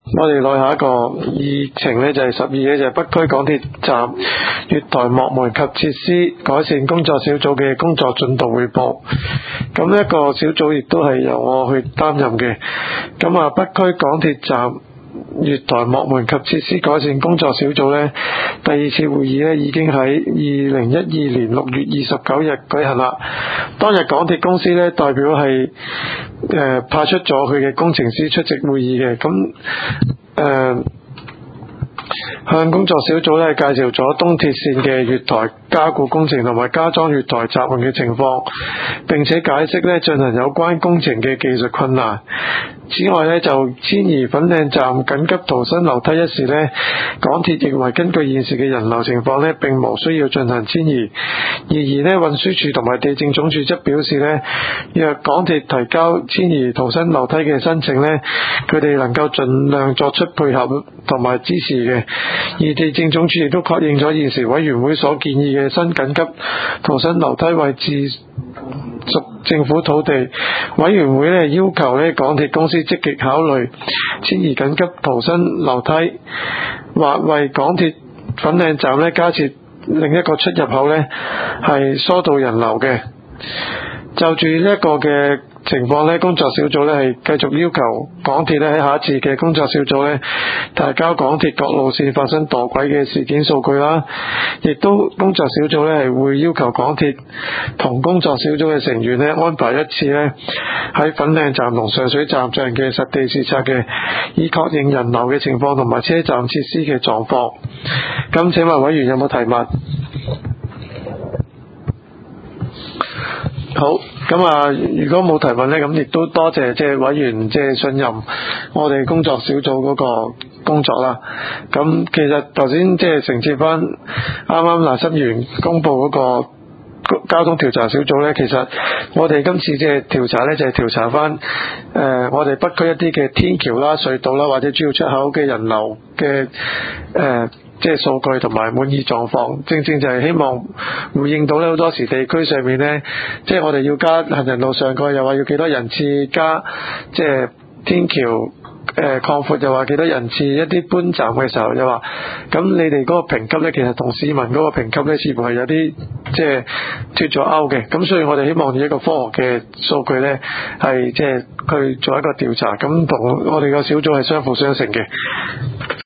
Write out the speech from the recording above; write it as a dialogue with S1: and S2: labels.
S1: 我哋落下一個議程呢，就係12嘅，就係北區港鐵站月台幕門及設施改善工作小組嘅工作進度匯報。咁呢一個小組亦都係由我去擔任嘅。咁啊，北區港鐵站月台幕門及設施改善工作小組呢，第2次會議呢已經喺2012年6月29日舉行啦。當日港鐵公司呢，代表係派出咗佢嘅工程師出席會議嘅。咁向工作小組呢介紹咗東鐵線嘅月台加固工程同埋加裝月台閘門嘅情況，並且解釋呢進行有關工程嘅技術困難。此外呢，就遷移粉嶺站緊急逃生樓梯一事呢，港鐵認為根據現時嘅人流情況呢，並無需要進行遷移。而運輸署同埋地政總署則表示呢，若港鐵提交遷移逃生樓梯嘅申請呢，佢哋能夠盡量作出配合同埋支持嘅。而地政總署亦都確認咗現時委員會所建議嘅新緊急逃生樓梯位置屬政府土地，委員會呢要求呢港鐵公司積極考慮遷移緊急逃生樓梯，或為港鐵粉嶺站呢加設另一個出入口呢係疏導人流嘅。就住呢一個嘅情況呢，工作小組呢係繼續要求港鐵呢喺下一次嘅工作小組呢提交港鐵各路線發生墮軌嘅事件數據啦，亦都工作小組呢係會要求港鐵同工作小組嘅成員呢安排一次呢喺粉嶺站同上水站進行嘅實地視察嘅，以確認人流嘅情況同埋車站設施嘅狀況。咁請問委員有冇提問？好，咁如果冇提問呢，咁亦都多謝委員信任我哋工作小組嗰個工作啦。咁其實頭先承接翻啱啱賴心源公布嗰個交通調查小組呢，其實我哋今次調查呢，就係調查翻我哋北區一啲嘅天橋啦、隧道啦或者主要出口嘅人流嘅數據同埋滿意狀況，正正就係希望回應到呢好多時地區上面呢，我哋要加行人路上蓋，又話要幾多人次加，天橋擴闊又話幾多人次，一啲搬站嘅時候又話，咁你哋嗰個評級呢，其實同市民嗰個評級呢，似乎係有啲脫咗鈎嘅。咁所以我哋希望以一個科學嘅數據呢，係去做一個調查，咁同我哋個小組係相輔相成嘅。